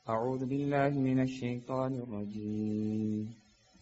أعوذ بالله من الشيطان الرجيم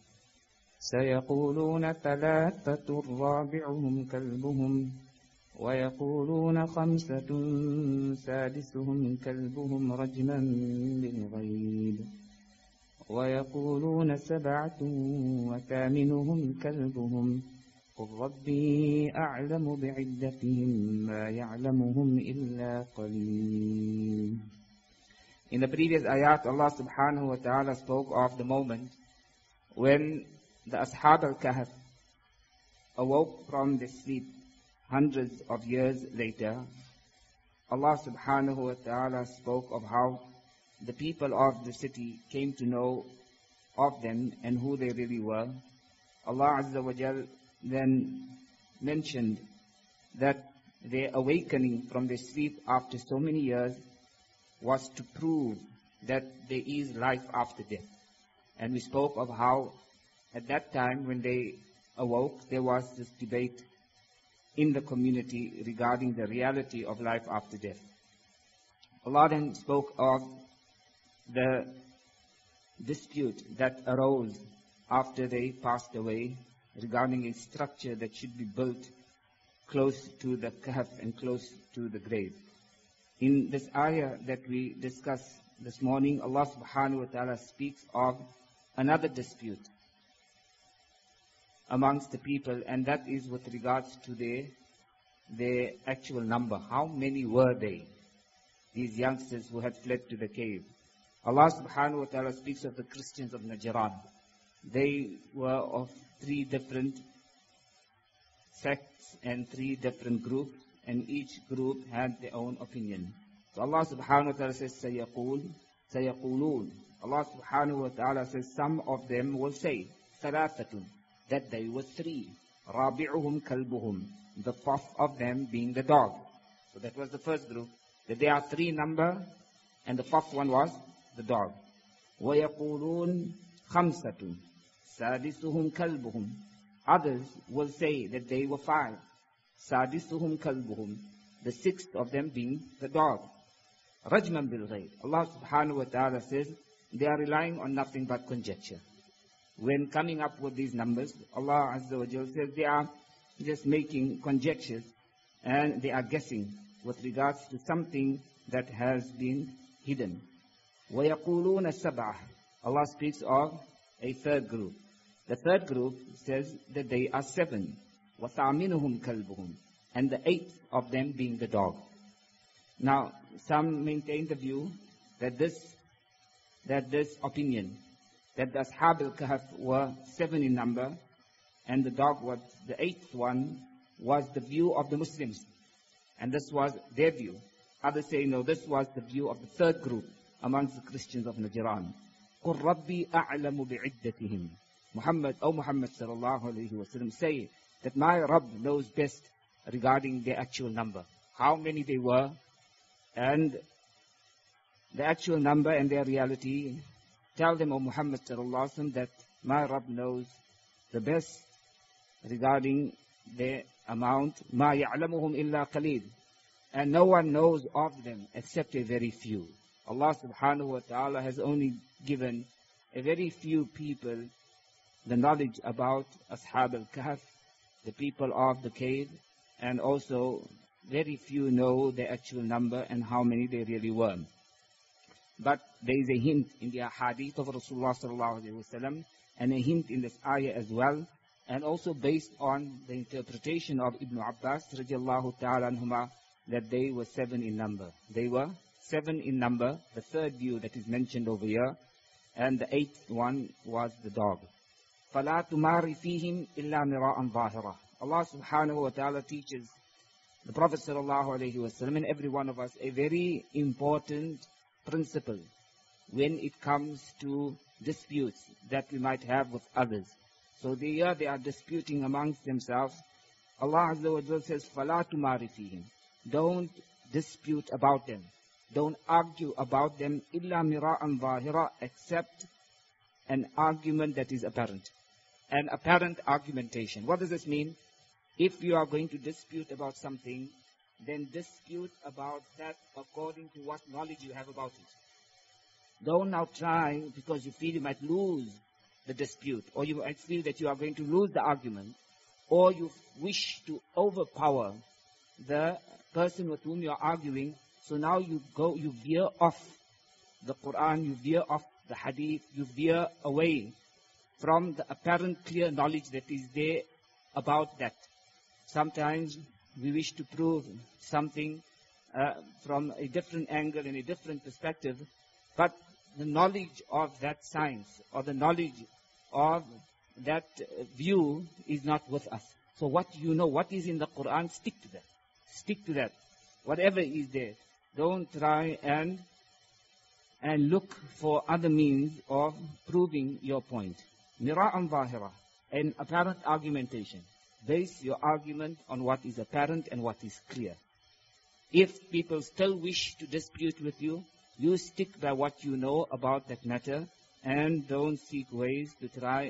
سيقولون ثلاثة رابعهم كلبهم ويقولون خمسة سادسهم كلبهم رجما بالغيب ويقولون سبعة وثامنهم كلبهم قل ربي أعلم بعدتهم ما يعلمهم إلا قليل. In the previous ayat, Allah subhanahu wa ta'ala spoke of the moment when the Ashab al-Kahf awoke from the sleep hundreds of years later. Allah subhanahu wa ta'ala spoke of how the people of the city came to know of them and who they really were. Allah Azza wa Jal then mentioned that their awakening from their sleep after so many years was to prove that there is life after death. And we spoke of how at that time when they awoke, there was this debate in the community regarding the reality of life after death. Allah then spoke of the dispute that arose after they passed away regarding a structure that should be built close to the kahf and close to the grave. In this ayah that we discussed this morning, Allah subhanahu wa ta'ala speaks of another dispute amongst the people, and that is with regards to their actual number. How many were they, these youngsters who had fled to the cave? Allah subhanahu wa ta'ala speaks of the Christians of Najran. They were of 3 different sects and 3 different groups, and each group had their own opinion. So Allah subhanahu wa ta'ala says, Sayaqulun. Allah subhanahu wa ta'ala says, some of them will say, Thalathatun, that they were 3. Rabi'uhum kalbuhum, the 4th of them being the dog. So that was the first group, that there are 3 number, and the 4th one was the dog. وَيَقُولُونَ خَمْسَةٌ سَادِسُهُمْ كَلْبُهُمْ. Others will say that they were 5. Sadisuhum kalbuhum, the 6th of them being the dog. Rajman bil ghayb. Allah subhanahu wa ta'ala says they are relying on nothing but conjecture. When coming up with these numbers, Allah Azza wa Jalla says they are just making conjectures and they are guessing with regards to something that has been hidden. وَيَقُولُونَ السَّبْعَةِ. Allah speaks of a 3rd group. The 3rd group says that they are 7. وَثَامِنُهُمْ كَلْبُهُمْ, and the 8th of them being the dog. Now, some maintain the view that this opinion, that the Ashab al-Kahf were 7 in number, and the dog was the 8th one, was the view of the Muslims. And this was their view. Others say, no, this was the view of the 3rd group amongst the Christians of Najran. قُلْ رَبِّي أَعْلَمُ بِعِدَّتِهِمْ. Muhammad sallallahu alayhi wa sallam, say that my Rabb knows best regarding their actual number, how many they were, and the actual number and their reality. Tell them, O Muhammad sallallahu alaihi wasallam, that my Rabb knows the best regarding their amount. Ma ya'lamuhum illa qaleel, and no one knows of them except a very few. Allah subhanahu wa ta'ala has only given a very few people the knowledge about Ashab al-Kahf, the people of the cave, and also very few know the actual number and how many they really were. But there is a hint in the hadith of Rasulullah sallallahu alaihi wasallam, and a hint in this ayah as well, and also based on the interpretation of Ibn Abbas radiallahu ta'ala anhuma, that they were 7 in number. They were 7 in number, the 3rd view that is mentioned over here, and the 8th one was the dog. فَلَا تُمَارِ فِيهِمْ إِلَّا مِرَاءً ظَاهِرًا. Allah subhanahu wa ta'ala teaches the Prophet sallallahu alayhi wa sallam and every one of us a very important principle when it comes to disputes that we might have with others. So they are disputing amongst themselves. Allah Azza wa Jalla says, فَلَا تُمَارِ فِيهِمْ. Don't dispute about them. Don't argue about them, إِلَّا مِرَاءً ظَاهِرًا, except an argument that is apparent. An apparent argumentation. What does this mean? If you are going to dispute about something, then dispute about that according to what knowledge you have about it. Don't now try, because you feel you might lose the dispute, or you might feel that you are going to lose the argument, or you wish to overpower the person with whom you are arguing. So now you veer off the Quran, you veer off the Hadith, you veer away from the apparent clear knowledge that is there about that. Sometimes we wish to prove something from a different angle and a different perspective, but the knowledge of that science or the knowledge of that view is not with us. So what you know, what is in the Quran, stick to that. Stick to that. Whatever is there. Don't try and look for other means of proving your point. Mira'an zahira, an apparent argumentation. Base your argument on what is apparent and what is clear. If people still wish to dispute with you, you stick by what you know about that matter, and don't seek ways to try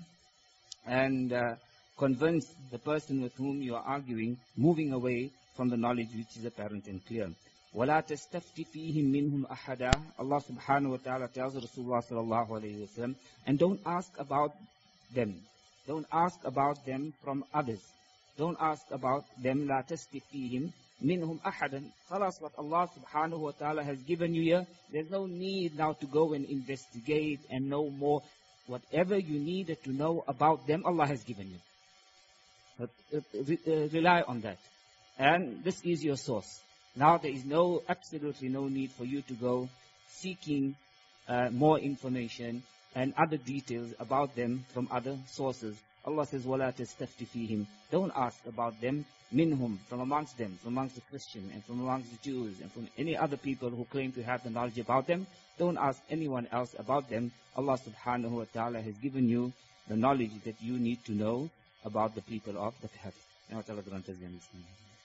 and convince the person with whom you are arguing, moving away from the knowledge which is apparent and clear. وَلَا تَسْتَفْتِ فِيهِمْ مِنْهُمْ أَحَدًا. Allah subhanahu wa ta'ala tells Rasulullah sallallahu alayhi wa sallam, and don't ask about them. Don't ask about them from others. Don't ask about them. لَا تَسْتَفْتِ فِيهِمْ مِنْهُمْ أَحَدًا. Khalas, what Allah subhanahu wa ta'ala has given you here, there's no need now to go and investigate and know more. Whatever you needed to know about them, Allah has given you. But, rely on that. And this is your source. Now there is absolutely no need for you to go seeking more information and other details about them from other sources. Allah says, وَلَا تَسْتَفْتِ فِيهِمْ. Don't ask about them, minhum, from amongst them, from amongst the Christians and from amongst the Jews and from any other people who claim to have the knowledge about them. Don't ask anyone else about them. Allah subhanahu wa ta'ala has given you the knowledge that you need to know about the people of the Hadith. May Allah grant us the understanding.